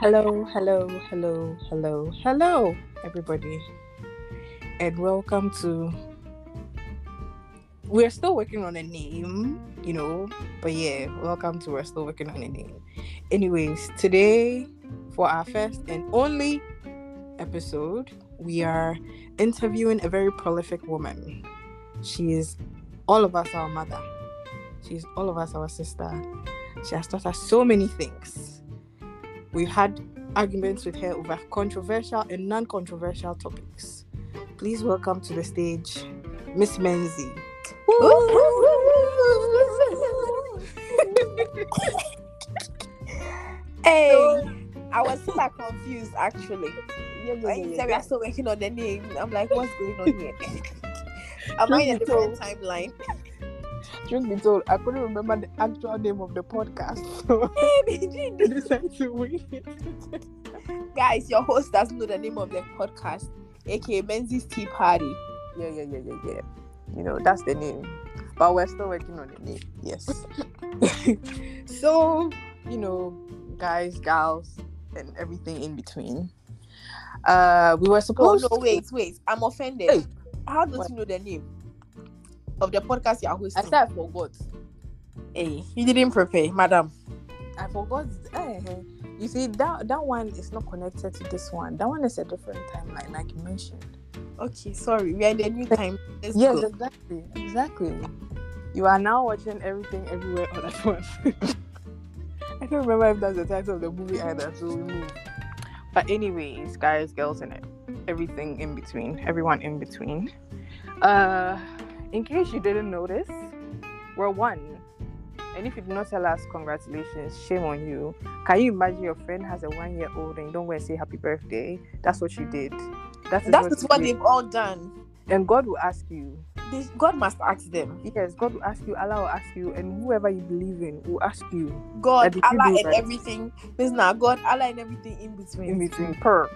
Hello, everybody, and welcome to. We're still working on a name, but yeah, welcome to. We're still working on a name. Anyways, today, for our first and only episode, we are interviewing a very prolific woman. She is all of us our mother. She's all of us our sister. She has taught us so many things. We've had arguments with her over controversial and non-controversial topics. Please welcome to the stage, Miss Menzie. Hey, I was super confused actually. Yeah. We are still working on the name. I'm like, what's going on here? Am I in a different timeline? Truth be told, I couldn't remember the actual name of the podcast, so I decided to wing it. Guys, your host doesn't know the name of the podcast, aka Menzie's Tea Party. Yeah. That's the name. But we're still working on the name. Yes. So, guys, gals, and everything in between. We were supposed to... wait. I'm offended. Hey. How don't you know the name of the podcast you're hosting? I said I forgot. Hey, you didn't prepare, madam. I forgot. You see, that one is not connected to this one. That one is a different timeline, like you mentioned. Okay, sorry. We are in the new time. Yes, go. Exactly. You are now watching Everything Everywhere All at Once. I don't remember if that's the title of the movie either, so we move. But anyways, guys, girls, and everything in between, everyone in between. In case you didn't notice, we're one. And if you do not tell us congratulations, shame on you. Can you imagine your friend has a 1-year-old and you don't go and say happy birthday? That's what you did. That's what they've all done. And God will ask you. God must ask them. Yes, God will ask you, Allah will ask you, and whoever you believe in will ask you. God, Allah, and everything. Listen now, God, Allah, and everything in between. In between. Per.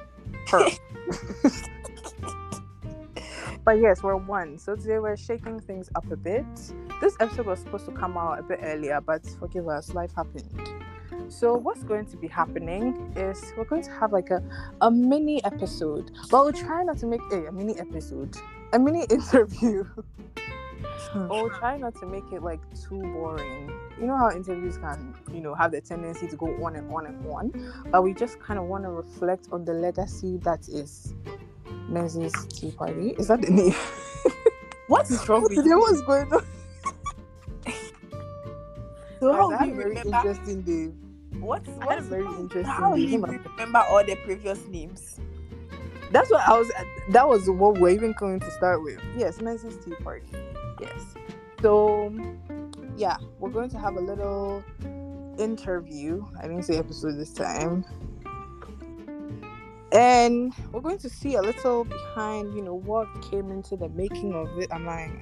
But yes, we're one. So today we're shaking things up a bit. This episode was supposed to come out a bit earlier, but forgive us, life happened. So what's going to be happening is we're going to have like a mini episode, but we'll try not to make a mini episode, a mini interview. But we'll try not to make it like too boring. You know how interviews can, have the tendency to go on and on and on, but we just kind of want to reflect on the legacy that is Menzie's Tea Party. Is that the name? What is wrong with you? What's going on? So how do you remember? Interesting day. What's very interesting how day. Do you remember all the previous names? That's what I was. That was what we're even going to start with. Yes, Menzie's Tea Party. Yes. So, yeah, we're going to have a little interview. I didn't say episode this time. And we're going to see a little behind, what came into the making of it. I'm lying.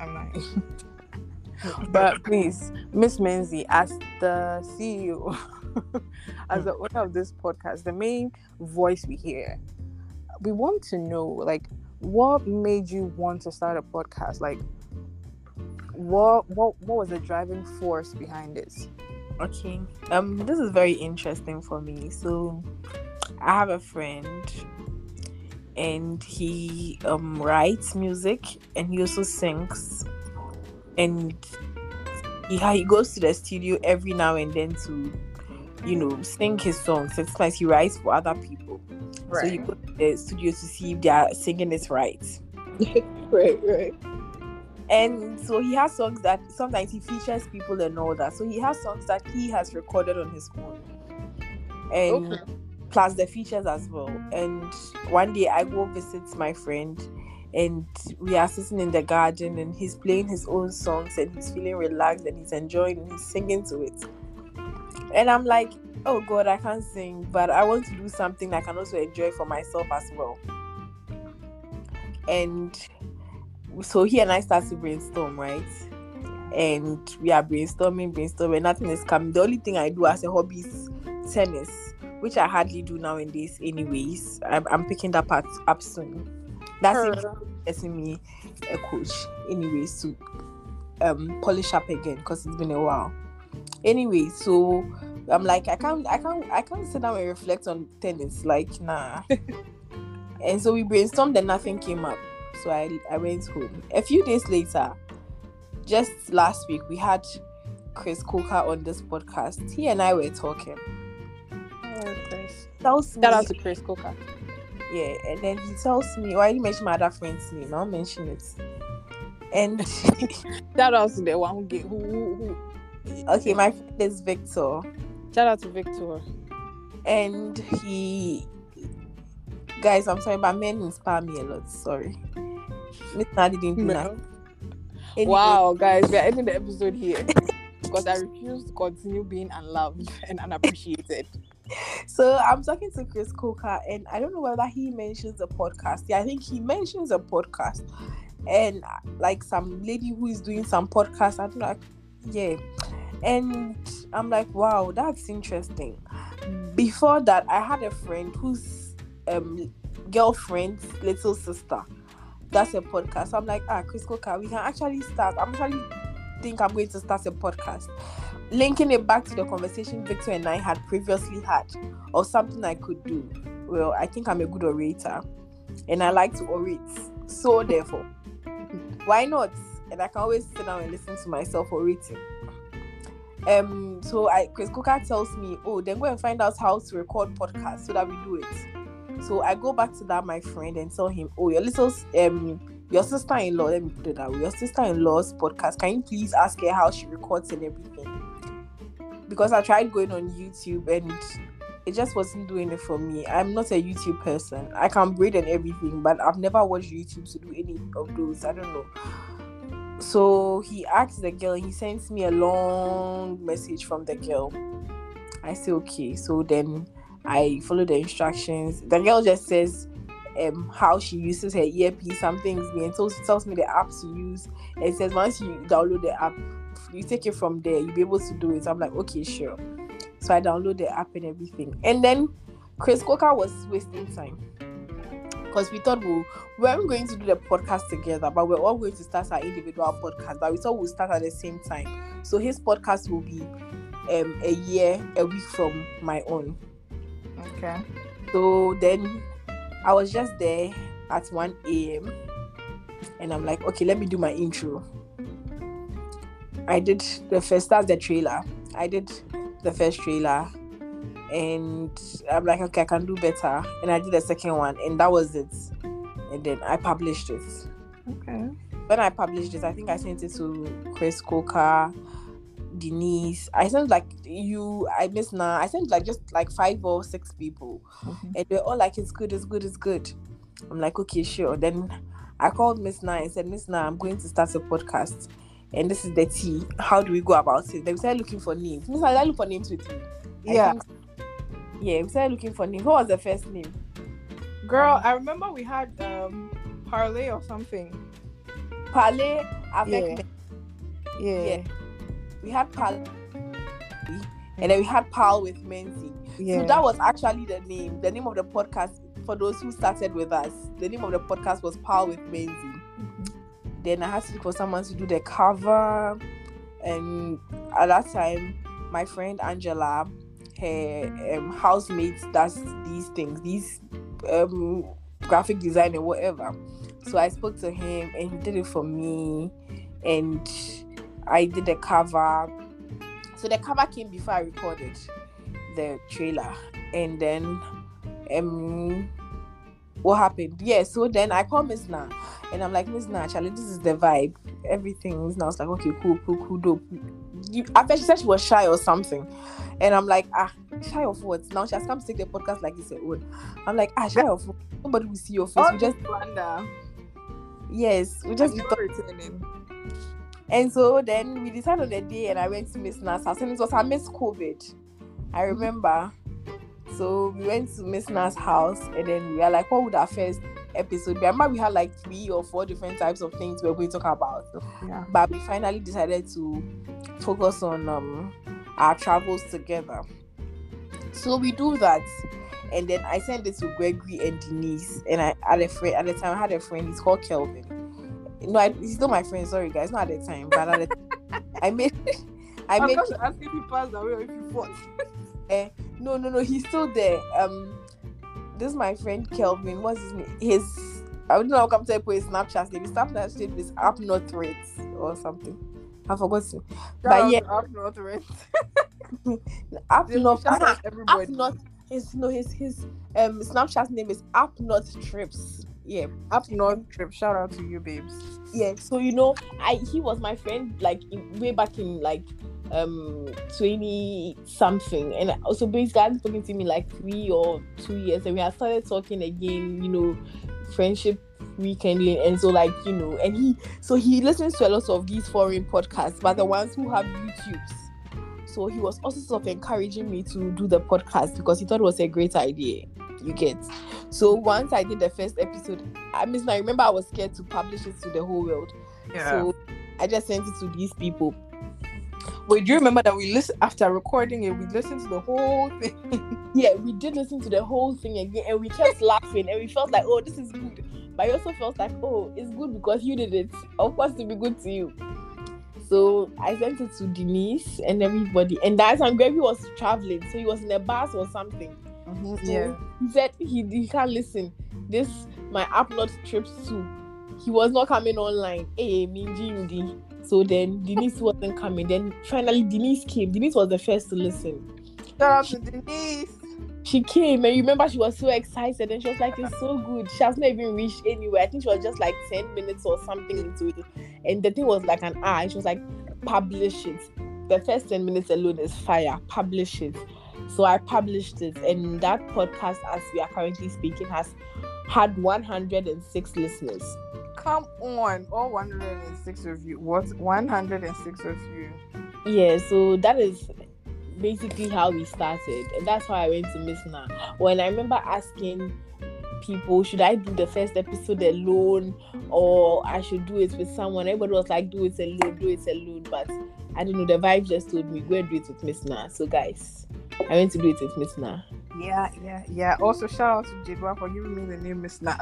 But please, Miss Menzie, as the CEO, as the owner of this podcast, the main voice we hear, we want to know, what made you want to start a podcast? What was the driving force behind this? Okay. This is very interesting for me. So I have a friend and he writes music and he also sings, and he goes to the studio every now and then to sing his songs. Sometimes he writes for other people, right. So he goes to the studio to see if they are singing it right. right. And so he has songs that sometimes he features people and all that. So he has songs that he has recorded on his phone, and okay. Plus the features as well. And one day I go visit my friend and we are sitting in the garden and he's playing his own songs and he's feeling relaxed and he's enjoying and he's singing to it. And I'm like, oh God, I can't sing, but I want to do something I can also enjoy for myself as well. And so he and I start to brainstorm, right? And we are brainstorming, nothing is coming. The only thing I do as a hobby is tennis, which I hardly do nowadays anyways. I'm picking that part up soon. That's getting me a coach anyways to polish up again because it's been a while. Anyway, so I'm like, I can't sit down and reflect on tennis. Like, nah. And so we brainstormed and nothing came up. So I went home. A few days later, just last week, we had Chris Coker on this podcast. He and I were talking. Oh, Chris. Tells me, Shout out to Chris Coker. yeah, and then he tells me, I didn't mention my other friend's name. I'll mention it. And Shout out to the one who okay, my friend is Victor. Shout out to Victor. And guys, I'm sorry, but men inspire me a lot. Sorry. Miss Nadi didn't do that. Anyway. Wow, guys, we're ending the episode here because I refuse to continue being unloved and unappreciated. So I'm talking to Chris Coker, and I don't know whether he mentions a podcast. Yeah, I think he mentions a podcast, and like some lady who is doing some podcast. I don't know. Yeah, and I'm like, wow, that's interesting. Before that, I had a friend whose girlfriend's little sister. That's a podcast. So I'm like, Chris Coker, we can actually start. I'm going to start a podcast. Linking it back to the conversation Victor and I had previously had, or something I could do. Well, I think I'm a good orator, and I like to orate. So therefore, why not? And I can always sit down and listen to myself orating. So Chris Coker tells me, then go and find out how to record podcasts so that we do it. So I go back to that my friend and tell him, your sister-in-law, let me put it that way, your sister-in-law's podcast, can you please ask her how she records and everything? Because I tried going on YouTube and it just wasn't doing it for me. I'm not a YouTube person. I can braid and everything, but I've never watched YouTube to do any of those. I don't know. So he asked the girl, he sends me a long message from the girl. I say, okay. So then I follow the instructions. The girl just says how she uses her earpiece, some things, and so she tells me the app to use. And it says once you download the app, you take it from there, you'll be able to do it. So I'm like, okay, sure. So I download the app and everything. And then Chris Coker was wasting time. Because we thought we weren't going to do the podcast together, but we're all going to start our individual podcast. But we thought we'll start at the same time. So his podcast will be a week from my own. Okay. So then I was just there at 1 a.m. and I'm like, okay, let me do my intro. I did the first, that's the trailer. I did the first trailer and I'm like, okay, I can do better. And I did the second one and that was it. And then I published it. Okay. When I published it, I think I sent it to Chris Coker, Denise. I sent I sent just 5 or 6 people. Mm-hmm. And they're all like, it's good. I'm like, okay, sure. Then I called Miss Na and said, Miss Na, I'm going to start a podcast. And this is the tea. How do we go about it? Then we started looking for names. Miss Na, I look for names with you. Yeah. We started looking for names. What was the first name? Girl, I remember we had Parlay or something. Parlay avec Yeah. We had Pal, and then we had Pal with Menzi. Yeah. So that was actually the name. The name of the podcast, for those who started with us, the name of the podcast was Pal with Menzi. Mm-hmm. Then I had to look for someone to do the cover. And at that time, my friend Angela, her housemate does these things, these graphic design and whatever. So I spoke to him and he did it for me. And I did the cover. So the cover came before I recorded the trailer. And then what happened? Yeah, so then I called Miss Na and I'm like, Miss Na, Charlie, this is the vibe. Everything. Miss Na was like, okay, cool, dope. I bet she said she was shy or something. And I'm like, shy of what? Now she has come to take the podcast like it's her own. I'm like, shy of what? Nobody will see your face. We just wonder. Yes, we just returning. And so then we decided on the day and I went to Miss Na's house and it was her Miss COVID. I remember. So we went to Miss Na's house and then we were like, what would our first episode be? I remember we had 3 or 4 different types of things we were going to talk about. Yeah. But we finally decided to focus on our travels together. So we do that. And then I sent it to Gregory and Denise. And I had a friend, at the time I had a friend, he's called Kelvin. No, he's not my friend, sorry guys, not at the time. But at the time, I I'm made going to ask if he passed away or if he fought. no, he's still there. This is my friend Kelvin. What's his name? I don't know how come to put his Snapchat name. His Snapchat name is Up Not Threat or something. I forgot. But yeah, Up Not Threat. Up Not. Everybody. Up Not. His Snapchat name is Up Not Trips. Yeah, Up North Trip. Shout out to you, babes. Yeah, so he was my friend like way back in like 20 something, and also basically I've been talking to me like 3 or 2 years, and we had started talking again, friendship rekindling, and so like and he listens to a lot of these foreign podcasts, but the ones who have YouTubes. So he was also sort of encouraging me to do the podcast because he thought it was a great idea. You get. So once I did the first episode, I remember I was scared to publish it to the whole world. Yeah. So I just sent it to these people. Wait, do you remember that we listened after recording it? We listened to the whole thing. Yeah, we did listen to the whole thing again, and we kept laughing, and we felt like, oh, this is good. But I also felt like, oh, it's good because you did it. Of course, it'll be good to you. So I sent it to Denise and everybody. And that time Gregory was traveling, so he was in a bus or something. Mm-hmm, So yeah. he said he can't listen. This my upload trips too. He was not coming online. So then Denise wasn't coming. Then finally Denise came. Denise was the first to listen. Shout out to Denise. She came, and remember she was so excited, and she was like, it's so good. She has not even reached anywhere. I think she was just like 10 minutes or something into it, and the thing was like an hour, and she was like, publish it. The first 10 minutes alone is fire. Publish it. So I published it, and that podcast, as we are currently speaking, has had 106 listeners. Come on, all 106 of you. What? 106 of you. Yeah, so that is basically how we started, and that's how I went to Miss Na. When I remember asking people, should I do the first episode alone or I should do it with someone, everybody was like, do it alone. But I don't know, the vibe just told me, go and do it with Miss Na. So guys, I went to do it with Miss Na. Yeah. Also, shout out to Jidwa for giving me the name Miss Na.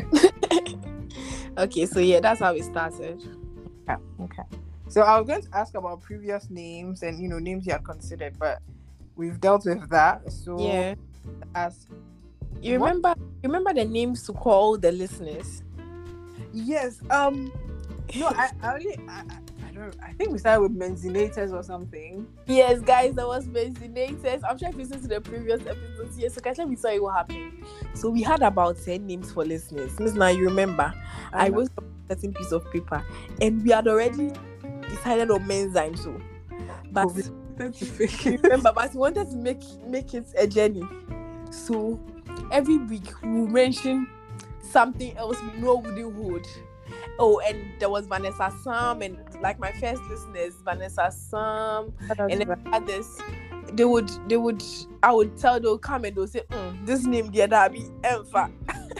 Okay, so yeah, that's how it started. Okay. So I was going to ask about previous names and names you had considered, but we've dealt with that. So yeah, as you remember the names to call the listeners? Yes. No, I don't. I think we started with Menzinators or something. Yes, guys, there was Menzinators. I'm sure if you listen to the previous episodes. Yes, so guys, let me tell you what happened. So we had about 10 names for listeners. Miss Now, you remember? I wrote a certain piece of paper, and we had already decided on Menzyme. So, but remember, but we wanted to make it a journey. So every week we will mention something else we know wouldn't hold. Oh, and there was Vanessa Sam, and like my first listeners, Vanessa Sam, and then others. They would. I would tell they'll come and they'll say, this name the other be Enfa.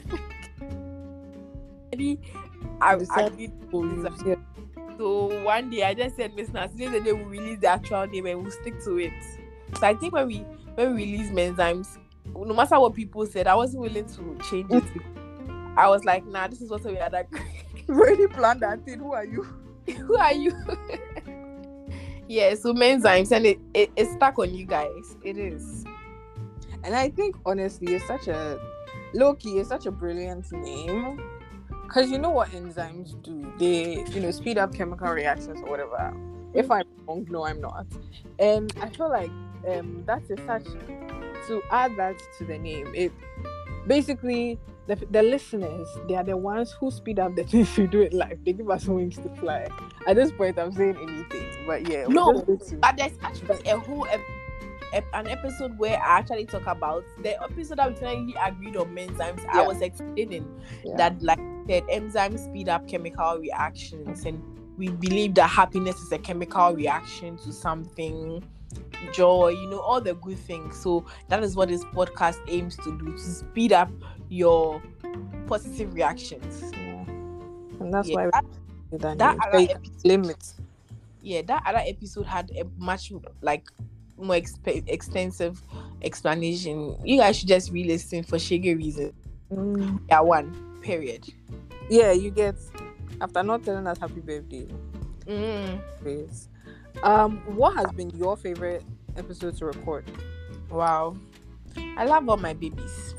I did. So one day I just said, Miss Nas, today the day we release the actual name and we'll stick to it. So I think when we release Menzymes, no matter what people said, I wasn't willing to change it. I was like, nah, this is what we had agreed. Really planned that thing. Who are you? Who are you? Yeah, so Menzymes, and it's stuck on you guys. It is. And I think honestly, it's such a low-key, it's such a brilliant name. Because you know what enzymes do? They, speed up chemical reactions or whatever. If I'm wrong, no, I'm not. And I feel like that is such, to add that to the name, it basically, the listeners, they are the ones who speed up the things we do in life. They give us wings to fly. At this point, I'm saying anything. But yeah. No, but there's actually a whole an episode where I actually talk about the episode that we finally agreed on Menzymes. Yeah. I was explaining that, like I said, enzymes speed up chemical reactions, and we believe that happiness is a chemical reaction to something, joy, all the good things. So that is what this podcast aims to do, to speed up your positive reactions. Yeah. And that's why that other limits. Yeah, that other episode had a much more extensive explanation. You guys should just re-listen for shaggy reasons. Yeah, one period. Yeah, you get, after not telling us happy birthday. Please. What has been your favorite episode to record? Wow. I love all my babies.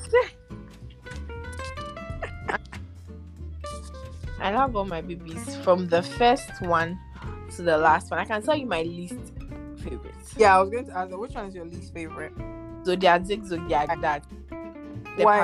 I love all my babies from the first one to the last one. I can tell you my least favorites. Yeah, I was going to ask, which one is your least favorite? Zodiac Dad. Why?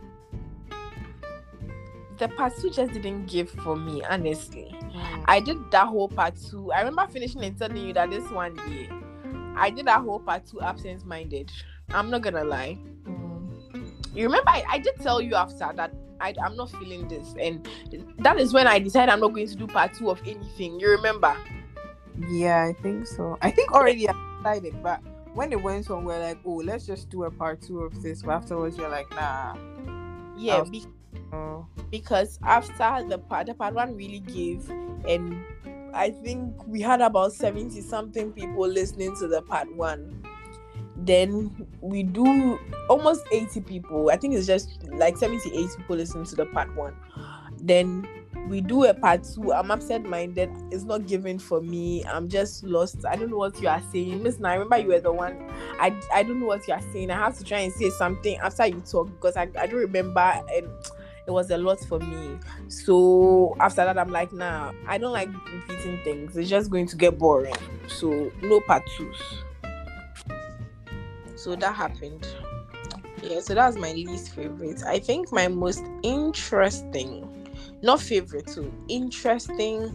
The part 2 just didn't give for me, honestly. I did that whole part 2. I remember finishing and telling you that this one day, I did that whole part 2 absent-minded. I'm not gonna lie. You remember I did tell you after that I'm not feeling this, and that is when I decided I'm not going to do part 2 of anything. You remember? Yeah, I think so. I think already I decided, but when it went on, we're like, oh, let's just do a part 2 of this. But afterwards, you're like, nah. Yeah, because after the part 1 really gave, and I think we had about 70 something people listening to the part 1. Then we do almost 80 people. I think it's just like 78 people listening to the part 1. Then we do a part 2. I'm absent-minded. It's not given for me. I'm just lost. I don't know what you are saying. Listen, I remember you were the one. I don't know what you are saying. I have to try and say something after you talk because I don't remember, and it was a lot for me. So after that, I'm like, nah, I don't like repeating things. It's just going to get boring. So no part 2s. So that happened. Yeah, so that's my least favorite. I think my most interesting, not favorite too, interesting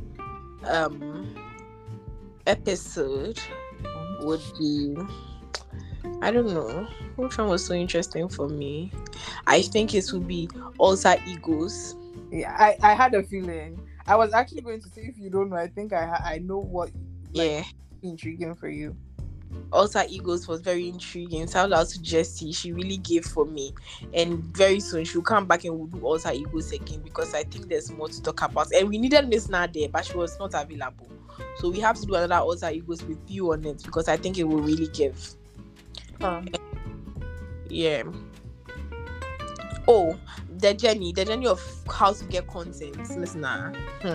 episode would be, I don't know, which one was so interesting for me. I think it would be Alter Egos. Yeah, I had a feeling. I was actually going to say, if you don't know, I think I know what intriguing for you. Alter Egos was very intriguing. Shout out to Jessie. She really gave for me. And very soon she'll come back and we'll do Alter Egos again because I think there's more to talk about. And we needed Miss Nadia, but she was not available. So we have to do another Alter Egos with you on it because I think it will really give. Yeah. Oh, the journey of how to get content, listener.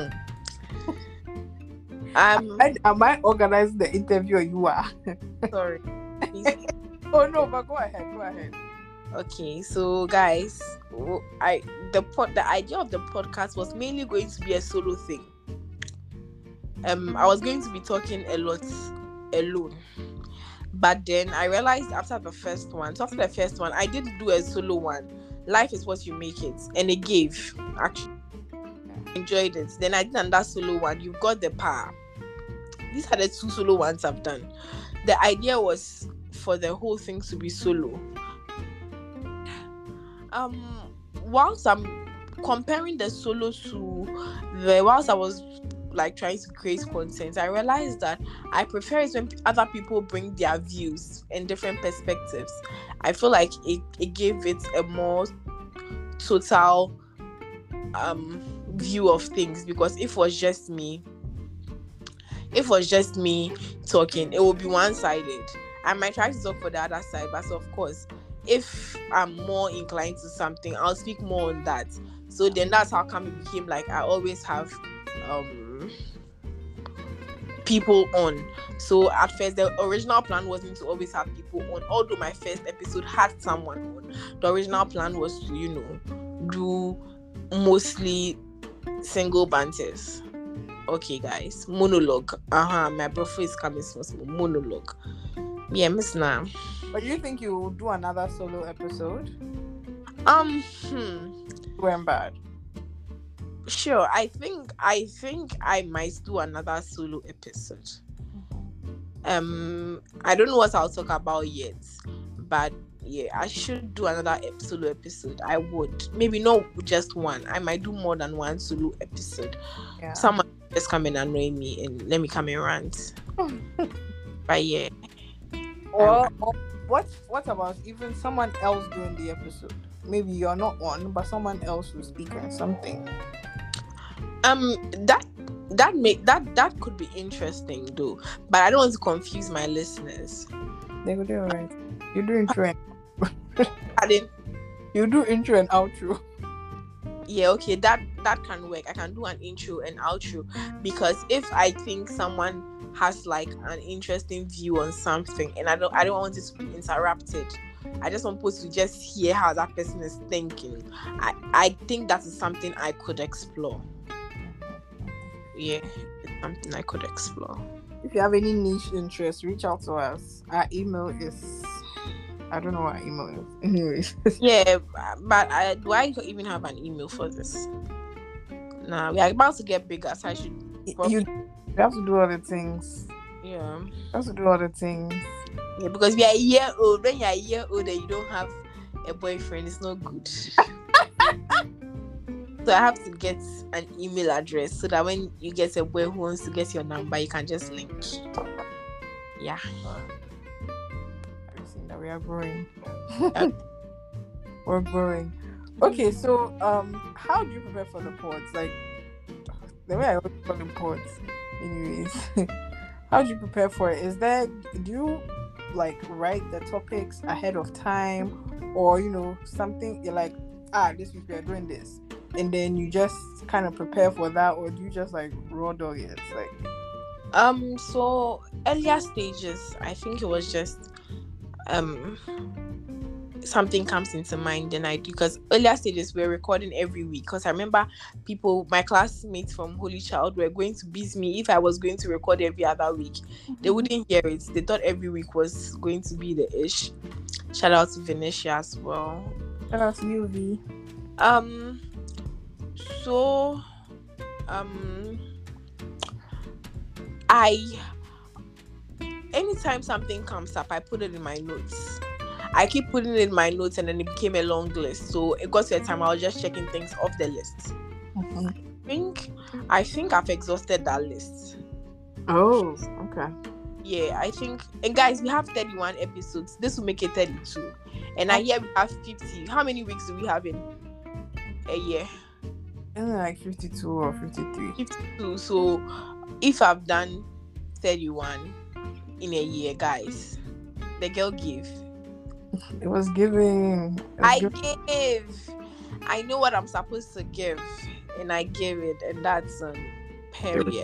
Am I organizing the interview or you are? Sorry. Oh no, but go ahead. Okay, so guys, the idea of the podcast was mainly going to be a solo thing. I was going to be talking a lot alone. But then I realized after the first one, I did do a solo one. Life is what you make it. And it gave. Actually, enjoyed it. Then I did another solo one. You've got the power. These are the 2 solo ones I've done. The idea was for the whole thing to be solo. Whilst I'm comparing the solo to whilst I was like trying to create content, I realized that I prefer it when other people bring their views and different perspectives. I feel like it gave it a more total view of things, because if it was just me talking, it would be one-sided. I might try to talk for the other side, but of course, if I'm more inclined to something, I'll speak more on that. So then that's how come it became like I always have people on. So at first, the original plan wasn't to always have people on, although my first episode had someone on. The original plan was to, do mostly single banters. Okay, guys, monologue. My profile is coming from monologue. Yeah, Miss Nam. But do you think you will do another solo episode? Going bad. Sure, I think I might do another solo episode. I don't know what I'll talk about yet, but yeah, I should do another solo episode. I would. Maybe not just one. I might do more than one solo episode. Yeah. Someone just come and annoy me and let me come and rant. But yeah. Or what about even someone else doing the episode? Maybe you're not on, but someone else will speak on something. That could be interesting though, but I don't want to confuse my listeners. They will do alright. You do intro and Pardon? You do intro and outro. Yeah, okay, that can work. I can do an intro and outro, because if I think someone has like an interesting view on something, and I don't want it to be interrupted. I just want people to just hear how that person is thinking. I think that is something I could explore. Yeah, it's something I could explore. If you have any niche interest, reach out to us. Our email is, I don't know what our email is. Anyways. Yeah, but do I even have an email for this? Nah, we are about to get bigger, so I should. You have to do other things. Yeah. You have to do other things. Yeah, because we are a year old. When you're a year old and you don't have a boyfriend, it's not good. So I have to get an email address so that when you get a boy who wants to get your number, you can just link. Yeah. I've seen that we are growing. We're growing. Okay, so how do you prepare for the pods? Like the way I always call them pods, anyways. How do you prepare for it? Do you like write the topics ahead of time, or something you're like, this week we are doing this, and then you just kind of prepare for that, or do you just like raw dog it? Like so earlier stages, I think it was just something comes into mind and I do, because earlier stages we're recording every week, because I remember my classmates from Holy Child were going to beat me if I was going to record every other week. They wouldn't hear it. They thought every week was going to be the ish. Shout out to Venetia as well. Shout out to you, V. Anytime something comes up, I put it in my notes. I keep putting it in my notes, and then it became a long list. So it got to a time I was just checking things off the list. I think I've exhausted that list. Oh, okay. Yeah, I think. And guys, we have 31 episodes. This will make it 32. And I hear we have 50. How many weeks do we have in a year? Like 52 or 53. 52. So if I've done 31 in a year, guys, the girl gave. It was giving. Gave. I know what I'm supposed to give, and I gave it, and that's period.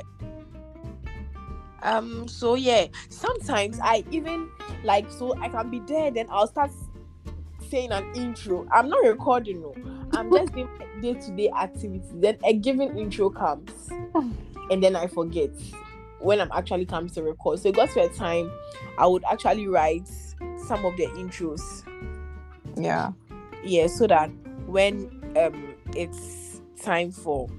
So yeah, sometimes I even so I can be there, then I'll start saying an intro. I'm not recording, no. I'm just doing day-to-day activities. Then a given intro comes, and then I forget when I'm actually coming to record. So it got to a time I would actually write some of the intros. Yeah, so that when it's time for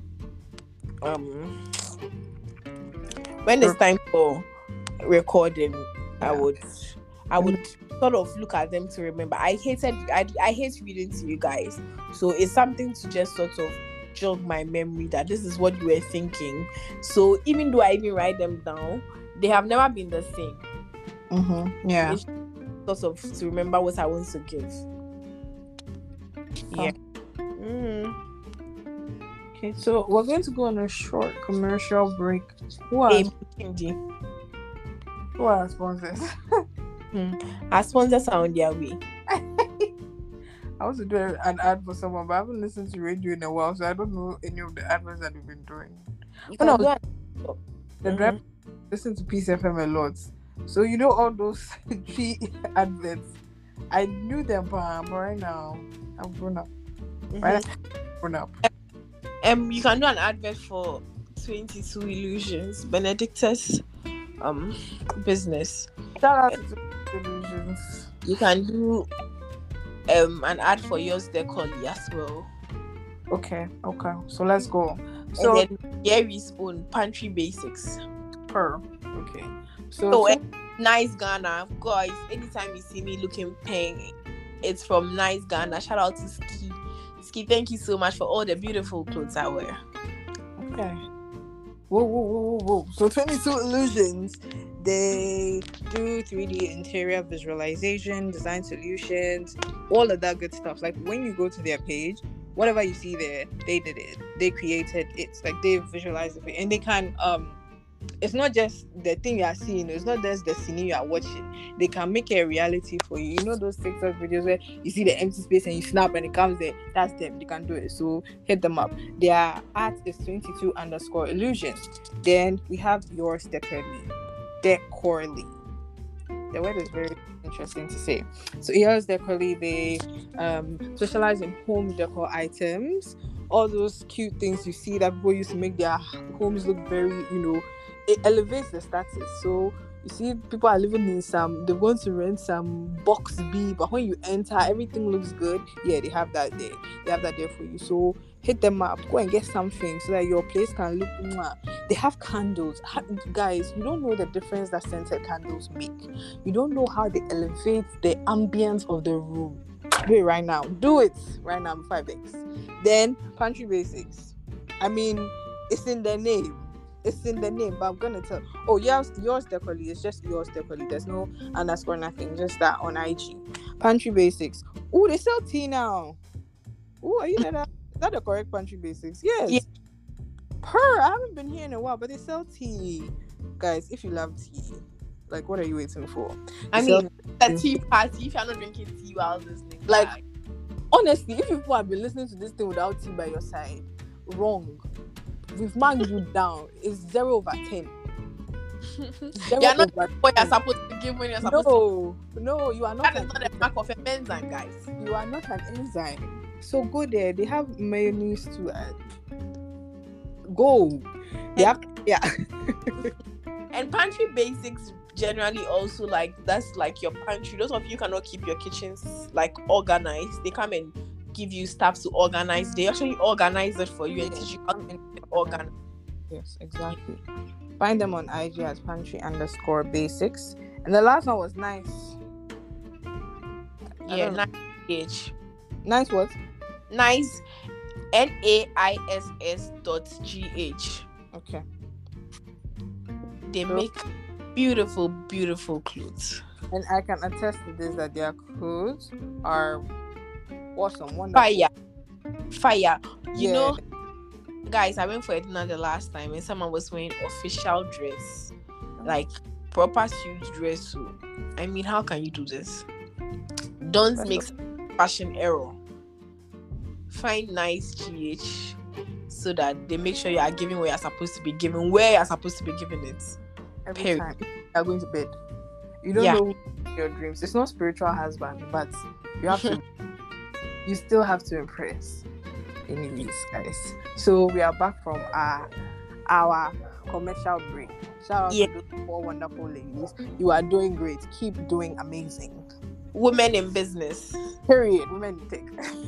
recording, I would sort of look at them to remember. I hate reading to you guys, so it's something to just sort of jog my memory that this is what you were thinking. So even though I even write them down, they have never been the same. Yeah, it's sort of to remember what I want to give. Yeah. Okay, so we're going to go on a short commercial break. Who are our sponsors? Our sponsors are on their way. I want to do an ad for someone, but I haven't listened to radio in a while, so I don't know any of the adverts that we've been doing. Listen to Peace FM a lot. So all those 3 adverts, I knew them, but right now I'm grown up. Right now, I'm grown up. You can do an advert for 22 Illusions, Benedicta's business. Shout out to 22 Illusions. You can do an ad for yours Decoli as well. Okay. So let's go. So and then Gary's own Pantry Basics. Okay. So Nice Ghana, guys. Anytime you see me looking pink, it's from Nice Ghana. Shout out to Ski. Ski, thank you so much for all the beautiful clothes I wear. Okay. Whoa. So 22 Illusions, they do 3D interior visualization, design solutions, all of that good stuff. Like when you go to their page, whatever you see there, they did it. They created it. It's like they visualized it, and they can it's not just the thing you are seeing, it's not just the scene you are watching. They can make a reality for you. Those TikTok videos where you see the empty space and you snap and it comes there. That's them. They can do it. So hit them up. Their art is 22_illusions. Then we have yours, the third decorly. The word is very interesting to say. So Eos Decorly, they specialize in home decor items. All those cute things you see that people used to make their homes look very, it elevates the status. So you see people are living in they're going to rent some box B, but when you enter, everything looks good. Yeah, they have that there. They have that there for you. So hit them up, go and get something so that your place can look mwah. They have candles. Guys, you don't know the difference that scented candles make. You don't know how they elevate the ambience of the room. Do it right now. Do it right now before I vex. Then Pantry Basics. I mean, it's in the name. It's in the name, but I'm gonna tell. Oh, yours Decorly. It's just yours Decorly. There's no underscore, nothing. Just that on IG. Pantry Basics. Oh, they sell tea now. Oh, are you there? Is that the correct Pantry Basics? Yes. Yeah. I haven't been here in a while, but they sell tea. Guys, if you love tea, like, what are you waiting for? I mean, a tea party. If you're not drinking tea while listening, like, honestly, if people have been listening to this thing without tea by your side, wrong. We've marked you down. It's 0/10. You're not what you're supposed to give when you're supposed to. No, you are not. That is not a mark of an enzyme, guys. You are not an enzyme. So go there. They have mayonnaise to add. Go. Yeah. And Pantry Basics generally also, like, that's like your pantry. Those of you cannot keep your kitchens like organized. They come and give you stuff to organize. They actually organize it for you and teach you how to organize. Yes, exactly. Find them on IG as pantry_basics. And the last one was nice. Yeah, nice. Nice what? Nice. NAISS.GH. Okay. They make beautiful, beautiful clothes. And I can attest to this, that their clothes are awesome. Wonderful. Fire. You know, guys, I went for a dinner the last time and someone was wearing official dress. Like proper suit dress. So, I mean, how can you do this? Don't make fashion error. Find nice GH so that they make sure you are giving what you're supposed to be giving, where you're supposed to be giving it. Every time you're going to bed, you don't know your dreams. It's not spiritual husband, but you have to. You still have to impress. Anyways, guys. So we are back from our commercial break. Shout out to those 4 wonderful ladies. You are doing great. Keep doing amazing. Women in business. Period. Women in tech.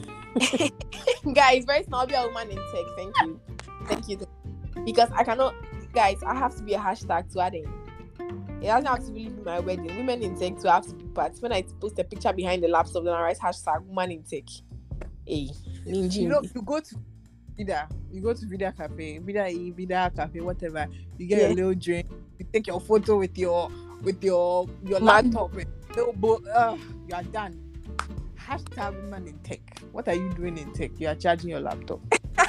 Guys, very small, be a woman in tech. Thank you. Because I cannot, guys, I have to be a hashtag to add in. It doesn't have to really be my wedding. Women in tech to have to be part. When I post a picture behind the laptop, then I write hashtag woman in tech. Hey, you go to Vida Cafe, Vida Cafe, whatever. You get a little drink. You take your photo with your laptop. You are done. Hashtag woman in tech. What are you doing in tech? You are charging your laptop.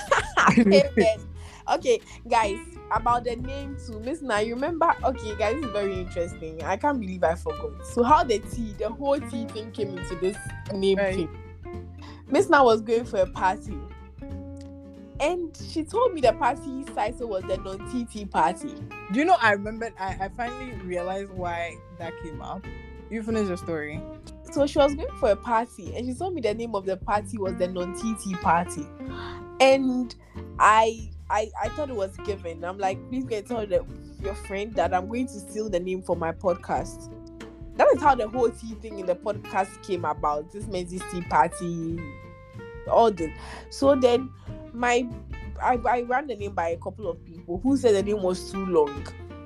Okay, guys, about the name too. Miss Na, you remember? Okay, guys, this is very interesting. I can't believe I forgot. So how the whole tea thing came into this name thing. Miss Na was going for a party. And she told me the party title was the non-TT party. Do you know, I remembered, I finally realized why that came up. You finish your story. So she was going for a party and she told me the name of the party was the non-TT party. And I thought it was given. I'm like, please go and tell your friend that I'm going to steal the name for my podcast. That is how the whole tea thing in the podcast came about. This Menzies tea party, all this. So then I ran the name by a couple of people who said the name was too long.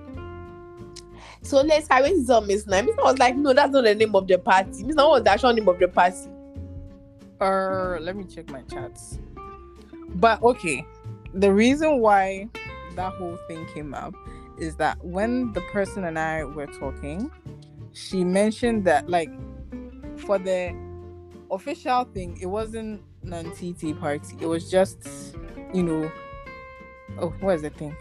So I went to tell Miss Na. Miss Na was like, no, that's not the name of the party. Miss Na, what was the actual name of the party? Let me check my chats. But okay, the reason why that whole thing came up is that when the person and I were talking, she mentioned that, like, for the official thing, it wasn't non-TT party. It was just, what is the thing?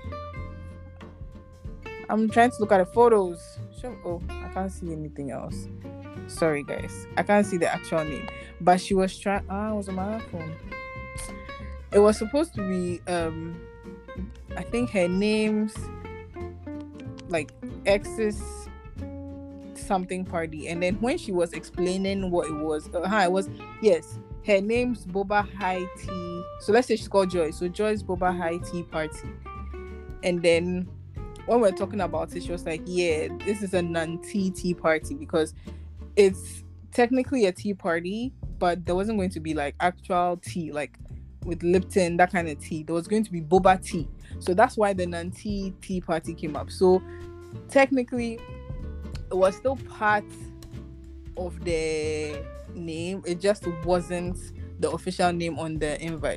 I'm trying to look at the photos. I can't see anything else. Sorry, guys. I can't see the actual name. But she was trying... it was on my phone. It was supposed to be... I think her name's... like... ex's something party, and then when she was explaining what it was, yes, her name's Boba High Tea. So let's say she's called Joy. So Joy's Boba High Tea party. And then when we're talking about it, she was like, yeah, this is a non-tea party because it's technically a tea party, but there wasn't going to be like actual tea, like with Lipton, that kind of tea. There was going to be boba tea. So that's why the non-tea party came up. So technically, it was still part of the name. It just wasn't the official name on the invite.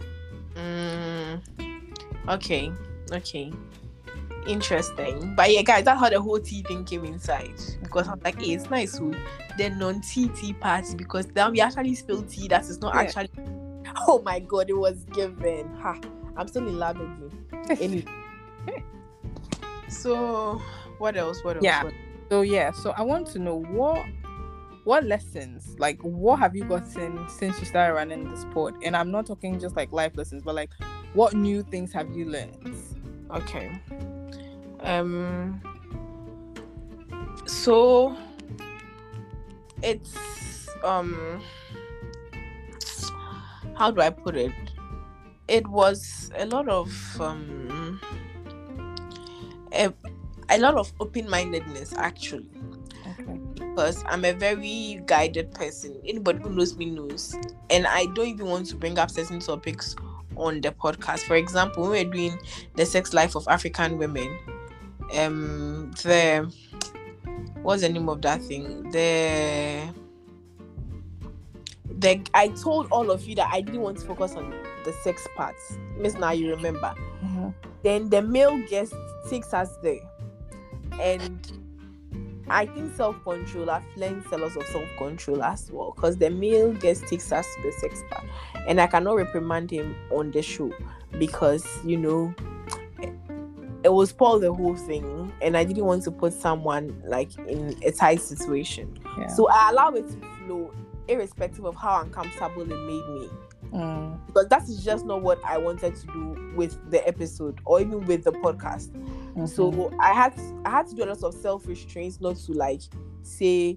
Okay. Interesting. But yeah, guys, that's how the whole tea thing came inside. Because I'm like, hey, it's nice who the non-tea party, because then we actually spill tea that is not actually. Oh my god, it was given. I'm still in love with you. Anyway. So what else? Yeah. So I want to know what lessons, like what have you gotten since you started running the sport? And I'm not talking just like life lessons, but like what new things have you learned? Okay. So it's how do I put it? It was a lot of open-mindedness actually. Okay. Because I'm a very guided person. Anybody who knows me knows. And I don't even want to bring up certain topics on the podcast. For example, when we're doing the sex life of African women, what's the name of that thing? I told all of you that I didn't want to focus on the sex parts. Miss, now you remember. Mm-hmm. Then the male guest takes us there. And I think self-control, I've learned a lot of self-control as well, because the male guest takes us to the sex part, and I cannot reprimand him on the show because, you know, it was spoil the whole thing, and I didn't want to put someone like in a tight situation. Yeah. So I allow it to flow, irrespective of how uncomfortable it made me. Because that is just not what I wanted to do with the episode or even with the podcast. Mm-hmm. So I had to do a lot of self-restraints, not to like say,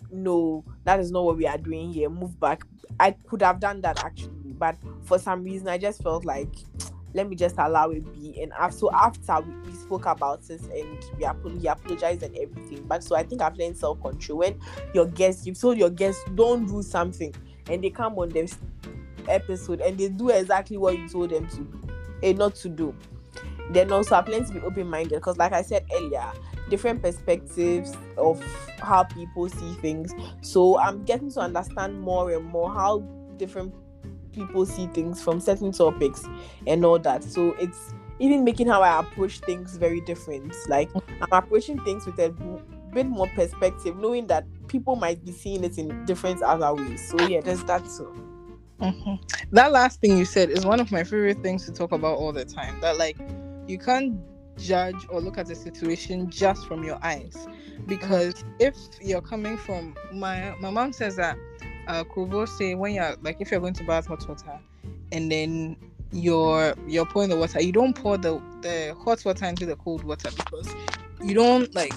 no, that is not what we are doing here, move back. I could have done that actually, but for some reason I just felt like, let me just allow it be. And after we spoke about it and we apologized and everything, but so I think I've learned self-control. When you've told your guests don't do something and they come on this episode and they do exactly what you told them to and not to do, then also I've learned to be open-minded, because like I said earlier, different perspectives of how people see things. So I'm getting to understand more and more how different people see things from certain topics and all that. So it's even making how I approach things very different. Like I'm approaching things with a bit more perspective, knowing that people might be seeing it in different other ways. So yeah, there's that too. Mm-hmm. That last thing you said is one of my favorite things to talk about all the time. That like you can't judge or look at a situation just from your eyes, because if you're coming from my mom says that Kubo say when you're like, if you're going to bath hot water and then you're pouring the water, you don't pour the hot water into the cold water, because you don't like,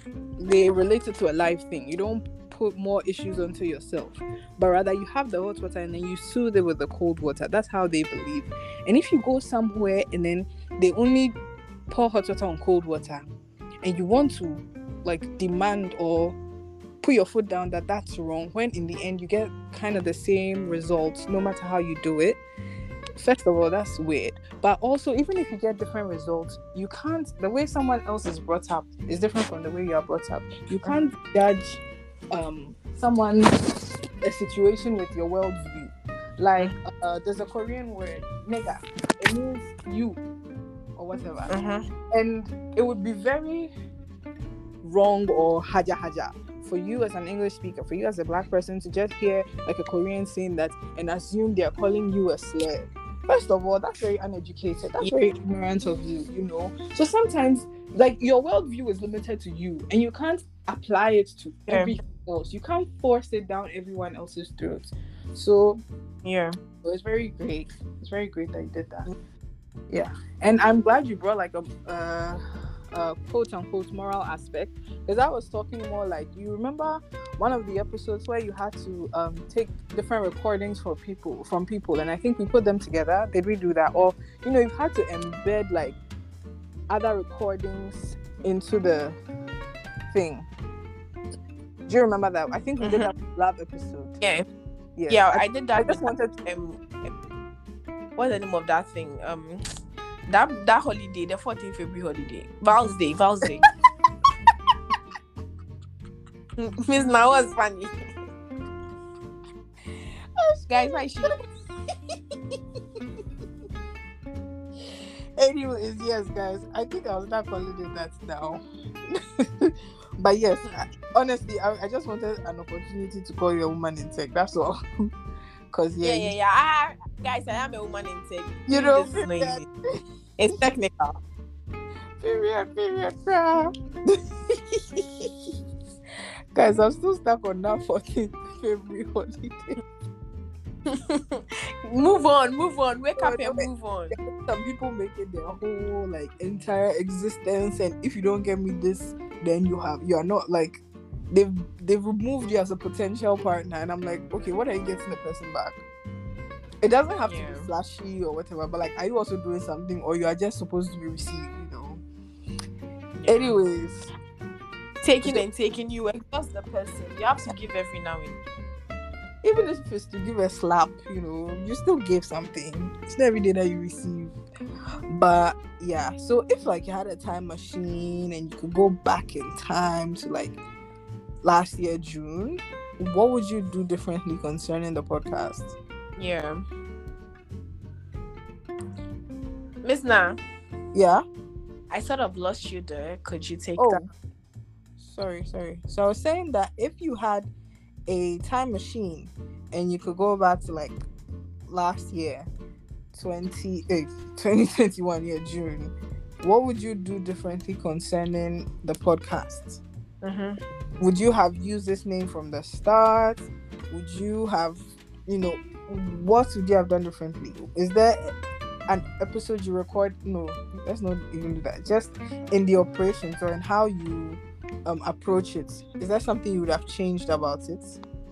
they relate it to a life thing. You don't put more issues onto yourself, but rather you have the hot water and then you soothe it with the cold water. That's how they believe. And if you go somewhere and then they only pour hot water on cold water and you want to like demand or put your foot down that that's wrong, when in the end you get kind of the same results no matter how you do it, first of all, that's weird. But also, even if you get different results, you can't, the way someone else is brought up is different from the way you are brought up. You can't judge a situation with your worldview. Like there's a Korean word, nigga. It means you or whatever. And it would be very wrong or haja for you as an English speaker, for you as a black person, to just hear like a Korean saying that and assume they're calling you a slur. First of all, that's very uneducated. That's very ignorant of you, you know. So sometimes, like, your worldview is limited to you, and you can't apply it to everything else. You can't force it down everyone else's throats. So, yeah, it was very great. It's very great that you did that. Yeah, and I'm glad you brought like a quote unquote moral aspect, because I was talking more like, you remember one of the episodes where you had to take different recordings from people, and I think we put them together. Did we do that? Or you've had to embed like other recordings into the thing. Do you remember that? I think we did that last episode. Yeah, I did that. I just wanted to... what's the name of that thing? That holiday, the 14th February holiday, Val's Day. Miss Now was funny. Guys, why she? Anyways, yes, guys, I think I'll start calling it that now. But yes, honestly, I just wanted an opportunity to call you a woman in tech. That's all. Cause yeah. Guys, I am a woman in tech. It's technical. Period. Guys, I'm still stuck on that 14th February holiday. Move on. Wake up and move on. Some people make it their whole like entire existence, and if you don't get me this, then you are not like, they've removed you as a potential partner, and I'm like, okay, what are you getting the person back? It doesn't have to be flashy or whatever, but like, are you also doing something, or you are just supposed to be received, Anyways, taking, you exhaust the person. You have to give every now and then. Even if it's to give a slap, you still give something. It's not every day that you receive. But yeah, so if like you had a time machine and you could go back in time to like last year June, what would you do differently concerning the podcast? Yeah, Miss Na. Yeah, I sort of lost you there. Could you take that? Sorry. So I was saying that if you had a time machine and you could go back to like last year, 2021 year June, what would you do differently concerning the podcast? Would you have used this name from the start? Would you have, what would you have done differently? Is there an episode you record? No, let's not even do that. Just in the operations or in how you approach it, is there something you would have changed about it?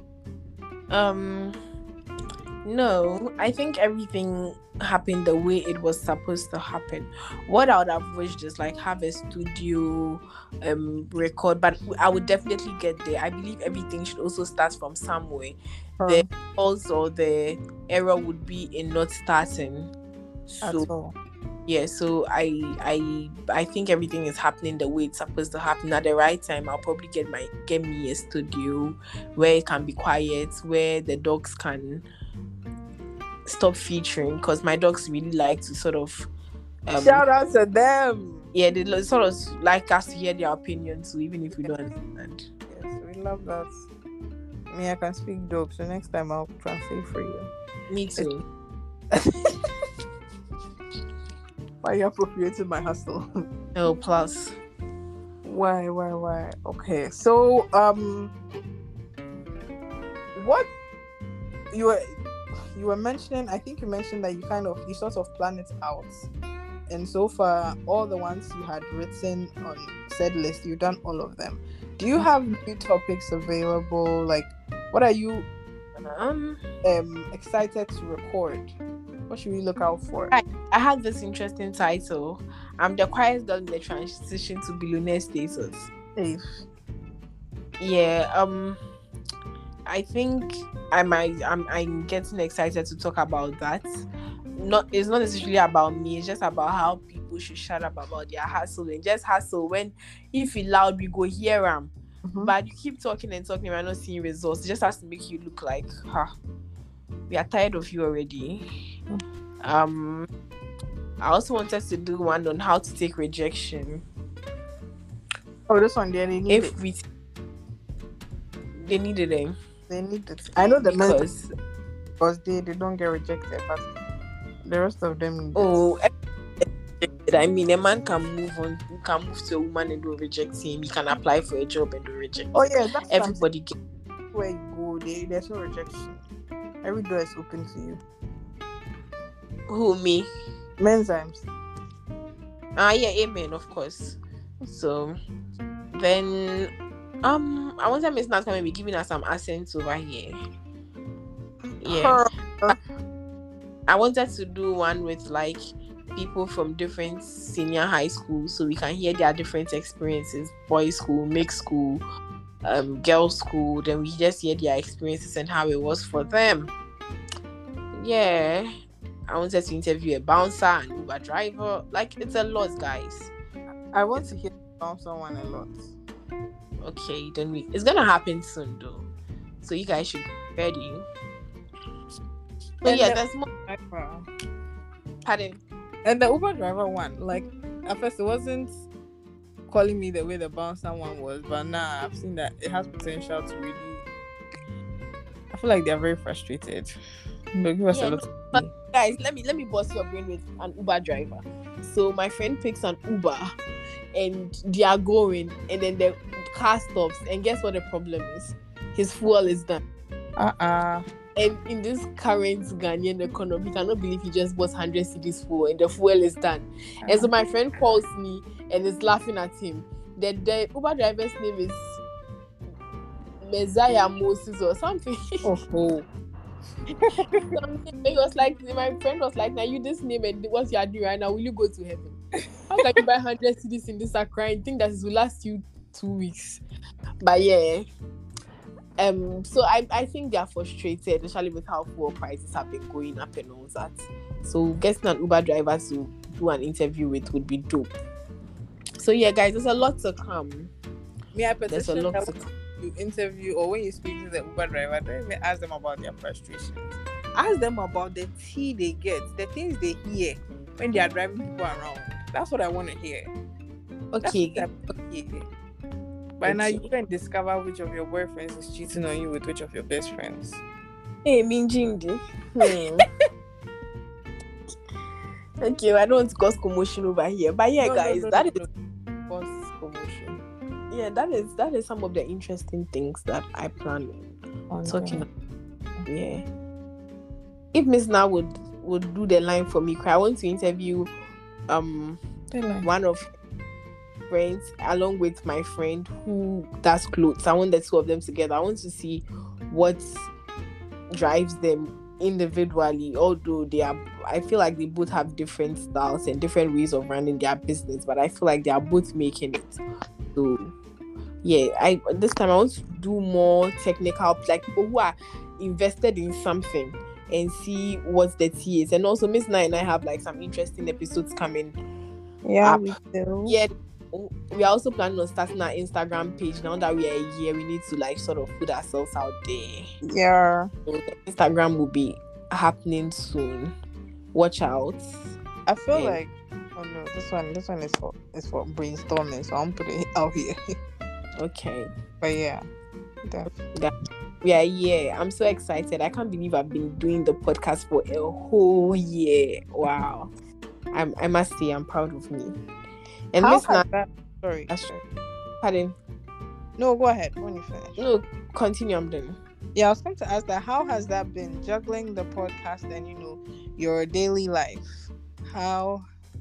No, I think everything happened the way it was supposed to happen. What I would have wished is like have a studio record, but I would definitely get there. I believe everything should also start from somewhere. The error would be in not starting. So yeah, so I think everything is happening the way it's supposed to happen at the right time. I'll probably get me a studio where it can be quiet, where the dogs can stop featuring, because my dogs really like to sort of shout out to them. Yeah, they sort of like us to hear their opinions too, even if we don't understand. Yes, we love that. I can speak dog, so next time I'll translate for you. Me too. Why are you appropriating my hustle? Oh, plus. Why? Okay, so what you were mentioning, I think you mentioned that you sort of plan it out, and so far all the ones you had written on said list, you've done all of them. Do you have new topics available? Like, what are you excited to record? What should we look out for? I had this interesting title. I'm the quiet girl in the transition to billionaire status. Yeah. I think I'm getting excited to talk about that. It's not necessarily about me. It's just about how people should shut up about their hustle and just hustle. When if you loud, we go hear them. But you keep talking and talking, we're not seeing results. It just has to make you look like, we are tired of you already. I also wanted to do one on how to take rejection. Oh, this one, they need it. They needed it. They need it. I know the because they don't get rejected, but the rest of them need it. I mean, a man can move to a woman and don't reject him. He can apply for a job and don't reject him. Oh yeah, that's everybody. Where you go, there's no rejection. Every door is open to you. Who, me? Menzymes. Yeah, amen, of course. So then I wanted Miss Nat to be giving us some accents over here. Yeah. I wanted to do one with like people from different senior high schools so we can hear their different experiences. Boys school, mixed school, girls school, then we just hear their experiences and how it was for them. Yeah. I wanted to interview a bouncer and Uber driver. Like, it's a lot, guys. I want to hear about someone a lot. Okay, then it's gonna happen soon though. So you guys should be ready. But yeah, there's more. Pardon? And the Uber driver one, like at first it wasn't calling me the way the bouncer one was, but now I've seen that it has potential to really. I feel like they're very frustrated. But give us a lot. Guys, let me bust your brain with an Uber driver. So my friend picks an Uber, and they are going, and then the car stops, and guess what the problem is? His fuel is done. And in this current Ghanaian economy, I cannot believe he just bought 100 cedis fuel and the fuel is done. And so my friend calls me and is laughing at him. The Uber driver's name is Messiah Moses or something. Oh. He was like, my friend was like, now you this name and what you are doing right now, will you go to heaven? How can you buy 100 cedis in this Accra and think that it will last you 2 weeks? But yeah. So I think they are frustrated, especially with how fuel prices have been going up and all that. So getting an Uber driver to do an interview with would be dope. So yeah, guys, there's a lot to come. There's a lot to come. You interview or when you speak to the Uber driver, don't even ask them about their frustrations. Ask them about the tea they get, the things they hear when they are driving people around. That's what I want to hear. Okay. By now you can discover which of your boyfriends is cheating on you with which of your best friends. Hey, Minjindi. Okay, I don't want to cause commotion over here. But yeah, guys, that is cause commotion. Yeah, that is some of the interesting things that I plan on talking about. Yeah. If Miss Na would do the line for me, I want to interview one of friends along with my friend who does clothes. I want the two of them together. I want to see what drives them individually, although I feel like they both have different styles and different ways of running their business, but I feel like they are both making it. So yeah, this time I want to do more technical, like people who are invested in something and see what the tea is. And also Miss Na and I have like some interesting episodes coming. Yeah, we do. Yeah. We are also planning on starting our Instagram page. Now that we are a year, we need to like sort of put ourselves out there. Yeah. So the Instagram will be happening soon. Watch out. I feel like this one is for brainstorming, so I'm putting it out here. Okay. But yeah. Yeah. I'm so excited. I can't believe I've been doing the podcast for a whole year. Wow. I must say I'm proud of me. And how Miss has that? Sorry. Pardon. No, go ahead when you finish. No, continue. I'm done. Yeah, I was going to ask that. How has that been juggling the podcast and your daily life? How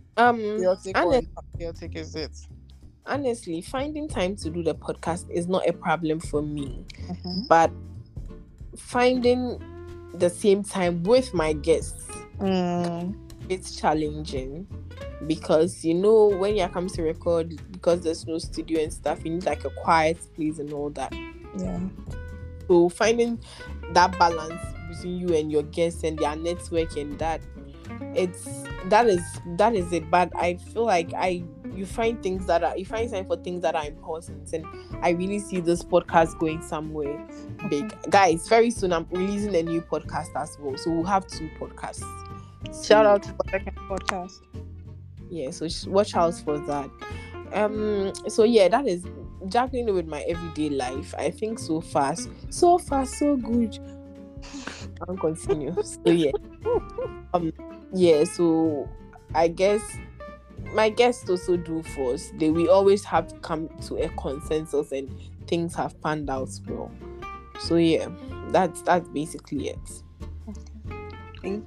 chaotic is it? Honestly, finding time to do the podcast is not a problem for me, but finding the same time with my guests, it's challenging. Because when you come to record, because there's no studio and stuff, you need like a quiet place and all that. Yeah. So finding that balance between you and your guests and their network and that is it. But I feel like you find time for things that are important, and I really see this podcast going somewhere big. Guys, very soon I'm releasing a new podcast as well, so we'll have 2 podcasts. Shout out to the second podcast. Yeah, so watch out for that. So yeah, that is juggling with my everyday life. I think so far so good. I'll continue. So yeah. So I guess my guests also do for us. We always have to come to a consensus and things have panned out well. So yeah, that's basically it. Okay.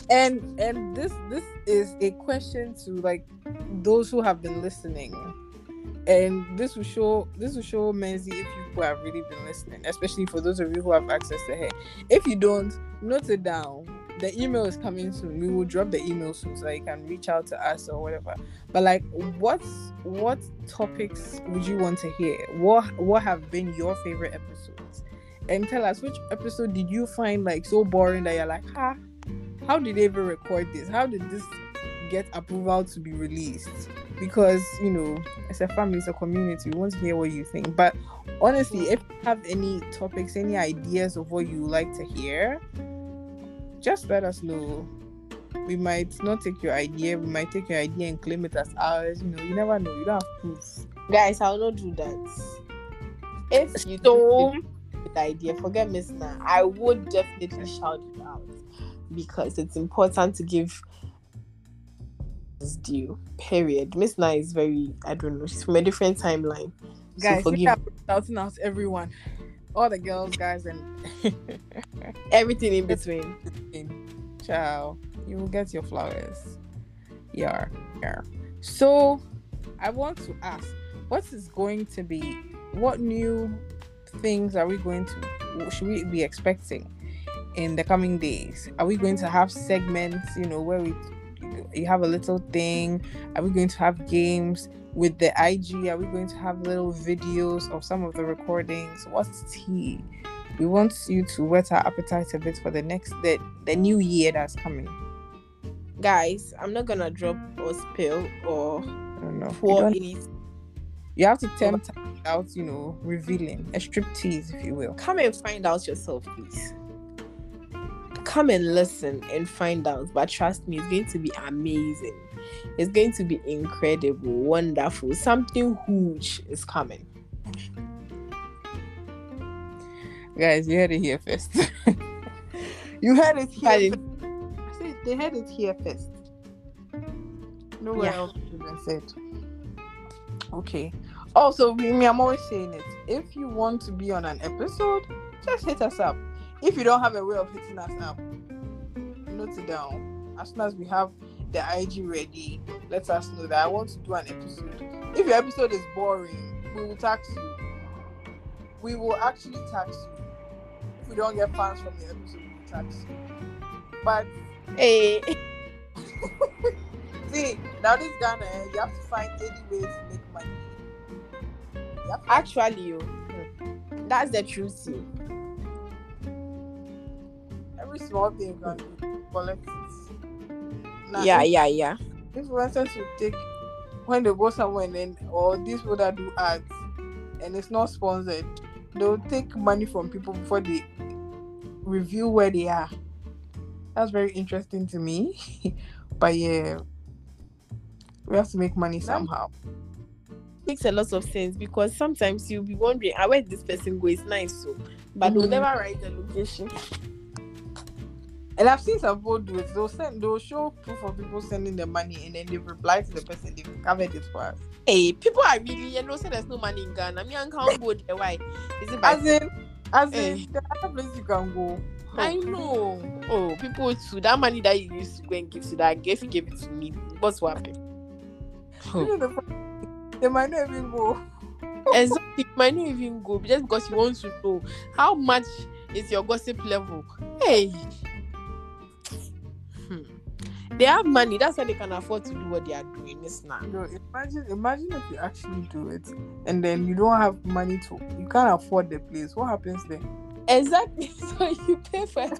And this is a question to like those who have been listening. And this will show Menzi if people have really been listening, especially for those of you who have access to her. If you don't, note it down. The email is coming soon. We will drop the email soon so you can reach out to us or whatever. But like, what topics would you want to hear? What have been your favorite episodes? And tell us, which episode did you find like so boring that you're like, how did they even record this? How did this get approval to be released? Because, you know, as a family, it's a community, we want to hear what you think. But honestly, if you have any topics, any ideas of what you like to hear, just let us know. We might not take your idea, we might take your idea and claim it as ours. You know, you never know, you don't have proof. Guys, I'll not do that. If you don't with the idea, forget Miss Na. I would definitely shout it out because it's important to give is due. Period. Miss Na is very, I don't know, she's from a different timeline. Guys, so forgive shouting out everyone. All the girls, guys, and everything in between. Ciao. You will get your flowers. Yeah. So I want to ask, what new things should we be expecting in the coming days? Are we going to have segments, you know, where you have a little thing? Are we going to have games with the IG? Are we going to have little videos of some of the recordings? What's tea? We want you to whet our appetite a bit for the new year that's coming. Guys, I'm not gonna drop or spill or pour anything. You have to tempt out, you know, revealing a striptease, if you will. Come and find out yourself, please. Come and listen and find out. But trust me, it's going to be amazing. It's going to be incredible, wonderful. Something huge is coming. Guys, you heard it here first. You heard it here. I said they heard it here first. Nowhere else even said. Okay. Also, I'm always saying it. If you want to be on an episode, just hit us up. If you don't have a way of hitting us up, note it down. As soon as we have the IG ready, let us know that I want to do an episode. If your episode is boring, we will tax you. We will actually tax you. If we don't get fans from the episode, we will tax you. But hey, see, now this Ghana, you have to find any way to make money. Actually, that's the truth. Every small thing you can do, collect it. Now, yeah. Influencers will take, when they go somewhere and then, or these people that do ads and it's not sponsored, they'll take money from people before they review where they are. That's very interesting to me. But yeah, we have to make money somehow. Makes a lot of sense because sometimes you'll be wondering, where did this person go? It's nice, so but they'll never write the location. And I've seen some people do it. They'll show proof of people sending the money and then they reply to the person. They've covered it for us. Hey, people are really, say there's no money in Ghana. Me and can't go there. Why? Is it as in there are places you can go. I know. Oh, people too. That money that you used to go and give to that, if you gave it to me, what's happening? You know, they might not even go. Exactly, you might not even go just because you want to know how much is your gossip level. Hey. They have money, that's why they can afford to do what they are doing. It's not. No, imagine if you actually do it and then you don't have money you can't afford the place. What happens then? Exactly. So you pay for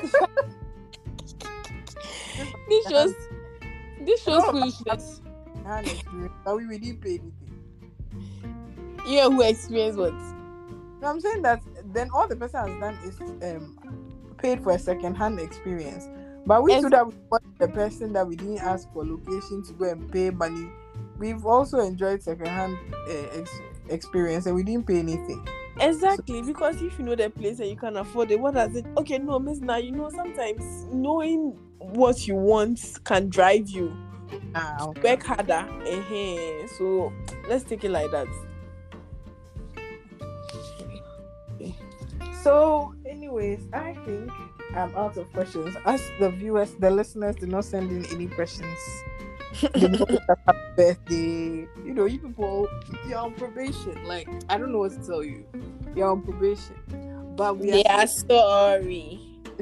this shows foolishness. But we didn't pay anything. Yeah, who experienced what? No, I'm saying that then all the person has done is paid for a second-hand experience. But we should have wanted the person that we didn't ask for location to go and pay money. We've also enjoyed second-hand experience and we didn't pay anything. Exactly, because if you know the place and you can afford it, what does it? Okay, no, Miss Na, you know, sometimes knowing what you want can drive you. Okay. Work harder. So let's take it like that. So, anyways, I think I'm out of questions. As the listeners, do not send in any questions They know it's happy birthday. You know, you people, you're on probation. Like, I don't know what to tell you. You're on probation. But we They are are sorry.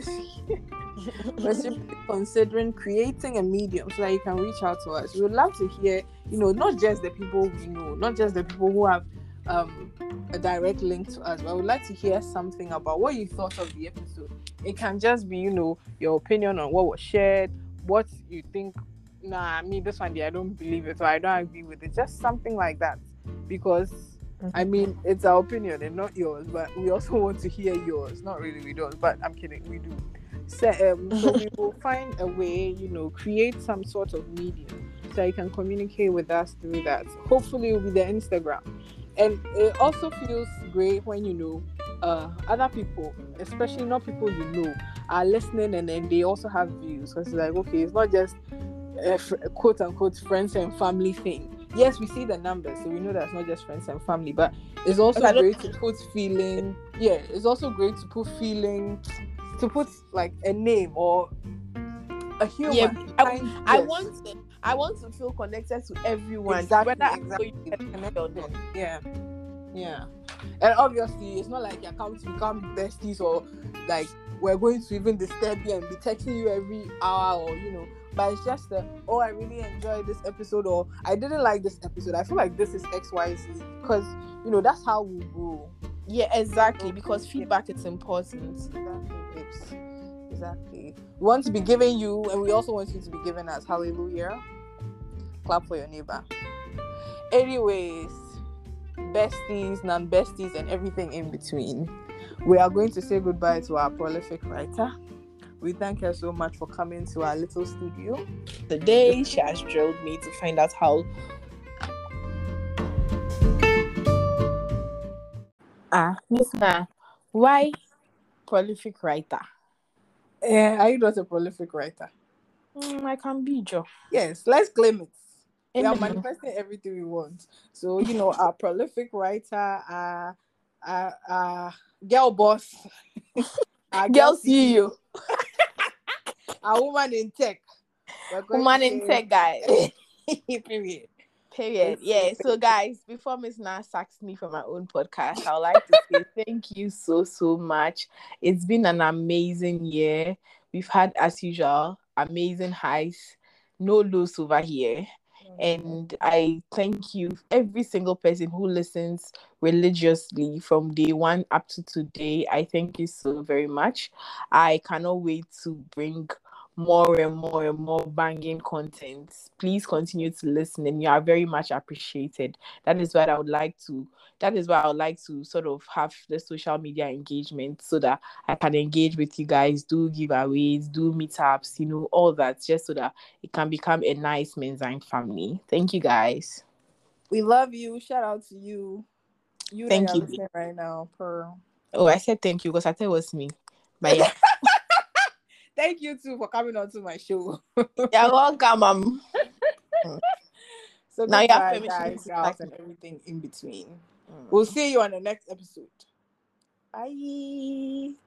we're simply considering creating a medium so that you can reach out to us. We would love to hear, you know, not just the people we know, not just the people who have a direct link to us, but I would like to hear something about what you thought of the episode. It can just be, you know, your opinion on what was shared, what you think. Nah, me, this one, I don't believe it, or I don't agree with it. Just something like that. Because, I mean, it's our opinion and not yours, but we also want to hear yours. Not really, we don't, but I'm kidding, we do. So we will find a way, you know, create some sort of medium so you can communicate with us through that. Hopefully, it will be the Instagram. And it also feels great when, you know, other people, especially not people you know, are listening and then they also have views. Because it's like, okay, it's not just a quote unquote friends and family thing. Yes, we see the numbers, so we know that's not just friends and family, but it's also great to put feeling. Yeah, it's also great to put feeling, to put like a name or a human. Yeah, I want to feel connected to everyone. Exactly. Yeah. And obviously, it's not like you're coming to become besties or like we're going to even disturb you and be texting you every hour or, you know, but it's just oh, I really enjoyed this episode, or I didn't like this episode. I feel like this is XYZ, because, you know, that's how we grow. Yeah, exactly, because feedback is important. Exactly. We want to be giving you, and we also want you to be giving us. Hallelujah. Clap for your neighbor. Anyways, besties, non-besties, and everything in between, we are going to say goodbye to our prolific writer. We thank her so much for coming to our little studio. Today, she has drilled me to find out how. Listener, why prolific writer? Are you not a prolific writer? I can be, Joe. Yes, let's claim it. We are manifesting everything we want. So, you know, our prolific writer, girl boss, our girl CEO, our woman in tech. Woman in tech, guys. Period. Yeah. So, guys, before Miss Na sacks me from my own podcast, I would like to say thank you so much. It's been an amazing year. We've had, as usual, amazing highs, no lows over here. And I thank you, every single person who listens religiously from day one up to today. I thank you so very much. I cannot wait to bring more and more banging content. Please continue to listen, and you are very much appreciated. That is why I would like to sort of have the social media engagement so that I can engage with you guys, do giveaways, do meetups, you know, all that, just so that it can become a nice Menzine family. Thank you, guys. We love you. Shout out to you. Thank you listening right now, Pearl. Oh, I said thank you because I thought it was me. But yeah. Thank you too for coming on to my show. You're welcome. So now you have guys, girls, and everything in between. We'll see you on the next episode. Bye.